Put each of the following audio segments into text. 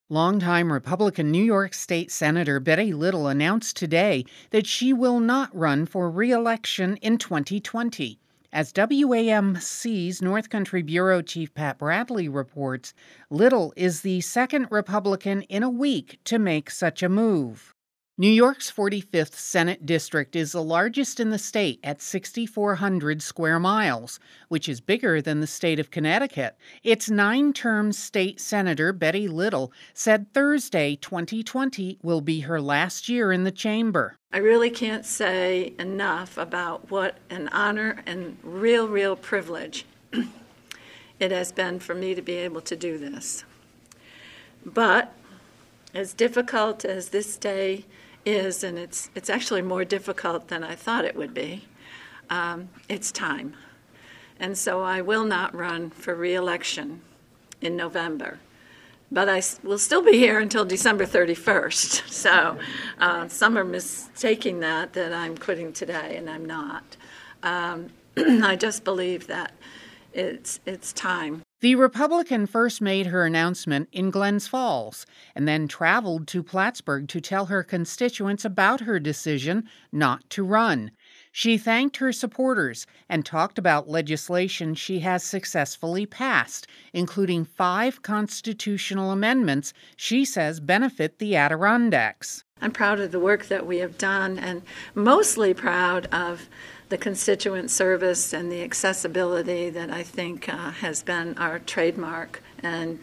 Longtime Republican New York State Senator Betty Little announced today that she will not run for re-election in 2020. As WAMC's North Country Bureau Chief Pat Bradley reports, Little is the second Republican in a week to make such a move. New York's 45th Senate District is the largest in the state at 6,400 square miles, which is bigger than the state of Connecticut. Its 9-term state senator, Betty Little, said Thursday, 2020, will be her last year in the chamber. I really can't say enough about what an honor and real privilege it has been for me to be able to do this. But as difficult as this day is, and it's actually more difficult than I thought it would be, it's time. And so I will not run for re-election in November. But I will still be here until December 31st. So some are mistaking that I'm quitting today, and I'm not. I just believe that it's time. The Republican first made her announcement in Glens Falls and then traveled to Plattsburgh to tell her constituents about her decision not to run. She thanked her supporters and talked about legislation she has successfully passed, including 5 constitutional amendments she says benefit the Adirondacks. I'm proud of the work that we have done, and mostly proud of the constituent service and the accessibility that I think has been our trademark. And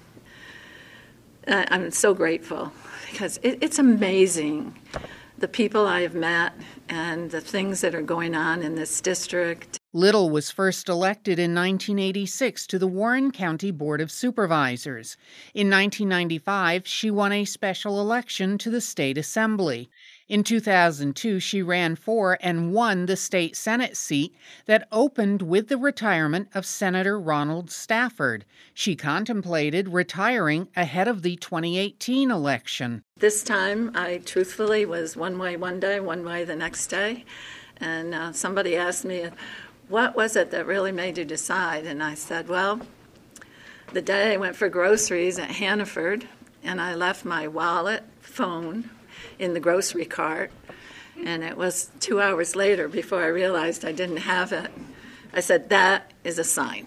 I'm so grateful because it's amazing the people I have met and the things that are going on in this district. Little was first elected in 1986 to the Warren County Board of Supervisors. In 1995, she won a special election to the state assembly. In 2002, she ran for and won the state Senate seat that opened with the retirement of Senator Ronald Stafford. She contemplated retiring ahead of the 2018 election. This time, I truthfully was one way one day, one way the next day. And somebody asked me, what was it that really made you decide? And I said, well, the day I went for groceries at Hannaford, and I left my wallet, phone, in the grocery cart, and it was 2 hours later before I realized I didn't have it. I said, that is a sign.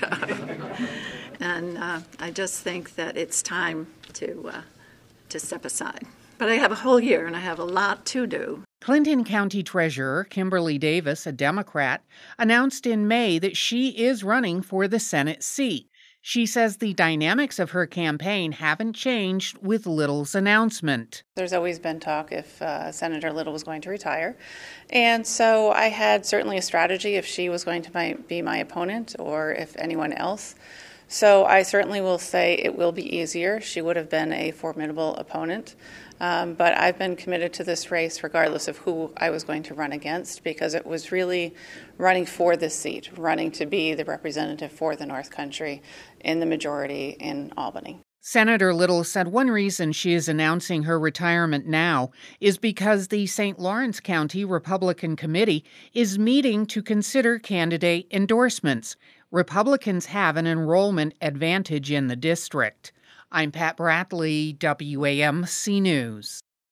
And I just think that it's time to step aside. But I have a whole year, and I have a lot to do. Clinton County Treasurer Kimberly Davis, a Democrat, announced in May that she is running for the Senate seat. She says the dynamics of her campaign haven't changed with Little's announcement. There's always been talk if Senator Little was going to retire. And so I had certainly a strategy if she was going to be my opponent or if anyone else. So I certainly will say it will be easier. She would have been a formidable opponent. But I've been committed to this race regardless of who I was going to run against because it was really running for this seat, running to be the representative for the North Country in the majority in Albany. Senator Little said one reason she is announcing her retirement now is because the St. Lawrence County Republican Committee is meeting to consider candidate endorsements. Republicans have an enrollment advantage in the district. I'm Pat Bradley, WAMC News.